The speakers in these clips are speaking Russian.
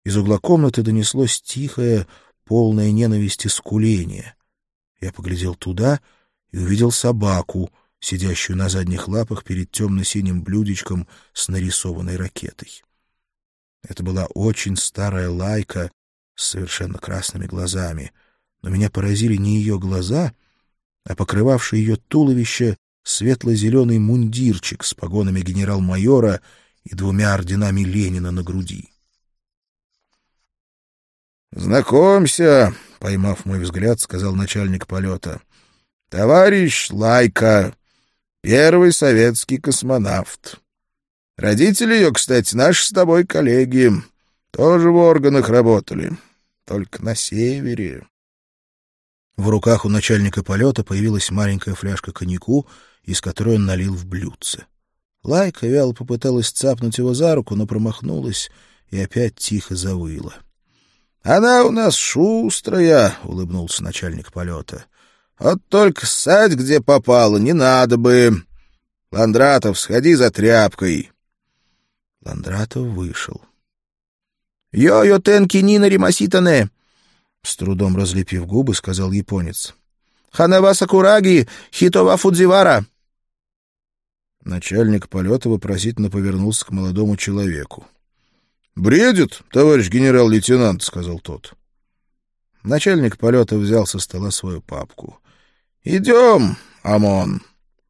Из угла комнаты донеслось тихое, полное ненависти скуление. Я поглядел туда и увидел собаку, сидящую на задних лапах перед темно-синим блюдечком с нарисованной ракетой. Это была очень старая лайка с совершенно красными глазами, но меня поразили не ее глаза, а покрывавший ее туловище светло-зеленый мундирчик с погонами генерал-майора и 2 орденами Ленина на груди. «Знакомься», — поймав мой взгляд, сказал начальник полета, — «товарищ Лайка, первый советский космонавт. Родители ее, кстати, наши с тобой коллеги, тоже в органах работали, только на севере». В руках у начальника полета появилась маленькая фляжка коньяку, из которой он налил в блюдце. Лайка вяло попыталась цапнуть его за руку, но промахнулась и опять тихо завыла. «Она у нас шустрая», — улыбнулся начальник полета. «Вот только ссать, где попало, не надо бы. Ландратов, сходи за тряпкой». Ландратов вышел. «Йо-йо тенки нина римаситане», — с трудом разлепив губы, сказал японец. «Ханава сакураги хитова фудзивара». Начальник полета вопросительно повернулся к молодому человеку. «Бредит, товарищ генерал-лейтенант», — сказал тот. Начальник полета взял со стола свою папку. «Идем, ОМОН».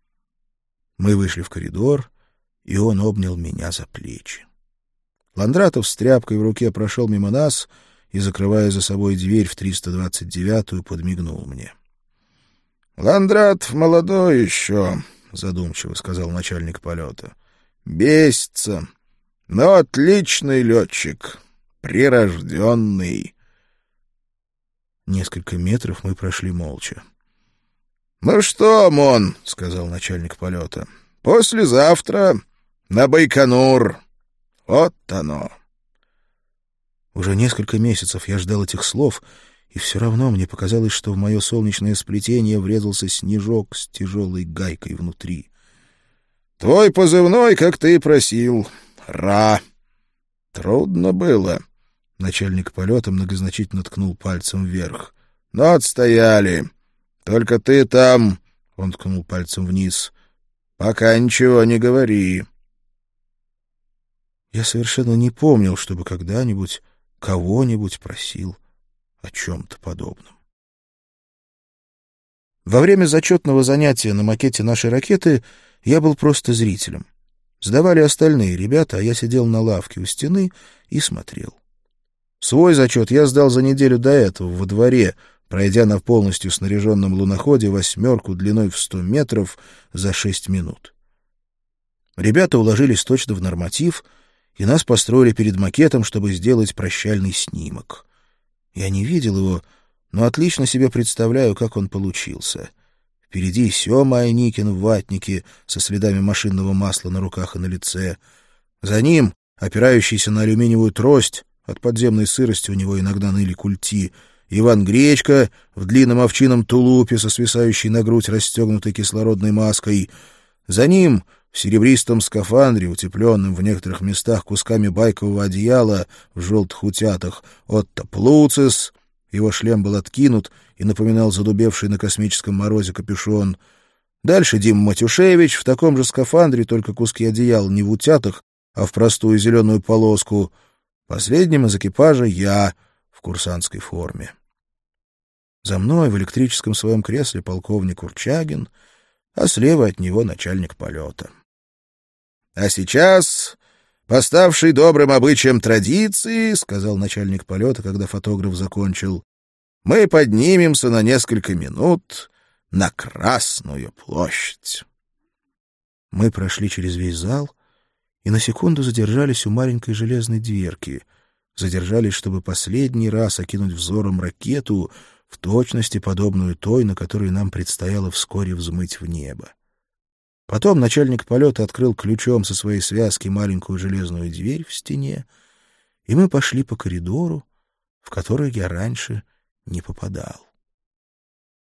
Мы вышли в коридор, и он обнял меня за плечи. Ландратов с тряпкой в руке прошел мимо нас и, закрывая за собой дверь в 329-ю, подмигнул мне. «Ландратов молодой еще», — задумчиво сказал начальник полета. «Бесится. Но отличный летчик, прирожденный». Несколько метров мы прошли молча. «Ну что, ОМОН», — сказал начальник полета, — «послезавтра на Байконур. Вот оно». Уже несколько месяцев я ждал этих слов, и все равно мне показалось, что в мое солнечное сплетение врезался снежок с тяжелой гайкой внутри. «Твой позывной, как ты и просил. Ра. Трудно было». Начальник полета многозначительно ткнул пальцем вверх. «Но отстояли. Только ты там...» — он ткнул пальцем вниз. «Пока ничего не говори». Я совершенно не помнил, чтобы когда-нибудь кого-нибудь просил о чем-то подобном. Во время зачетного занятия на макете нашей ракеты я был просто зрителем. Сдавали остальные ребята, а я сидел на лавке у стены и смотрел. Свой зачет я сдал за неделю до этого во дворе, пройдя на полностью снаряженном луноходе 8 длиной в 100 метров за 6 минут. Ребята уложились точно в норматив, и нас построили перед макетом, чтобы сделать прощальный снимок. Я не видел его, но отлично себе представляю, как он получился. Впереди Сёма Айникин в ватнике со следами машинного масла на руках и на лице. За ним, опирающийся на алюминиевую трость, от подземной сырости у него иногда ныли культи, Иван Гречка в длинном овчинном тулупе со свисающей на грудь расстегнутой кислородной маской. За ним, в серебристом скафандре, утепленном в некоторых местах кусками байкового одеяла в желтых утятах, Отто Плуцис. Его шлем был откинут и напоминал задубевший на космическом морозе капюшон. Дальше Дима Матюшевич в таком же скафандре, только куски одеяла не в утятах, а в простую зеленую полоску. Последним из экипажа я в курсантской форме. За мной в электрическом своем кресле полковник Урчагин, а слева от него начальник полета. «А сейчас, поставший добрым обычаем традиции, — сказал начальник полета, когда фотограф закончил, — мы поднимемся на несколько минут на Красную площадь». Мы прошли через весь зал и на секунду задержались у маленькой железной дверки. Задержались, чтобы последний раз окинуть взором ракету, в точности подобную той, на которой нам предстояло вскоре взмыть в небо. Потом начальник полета открыл ключом со своей связки маленькую железную дверь в стене, и мы пошли по коридору, в который я раньше не попадал.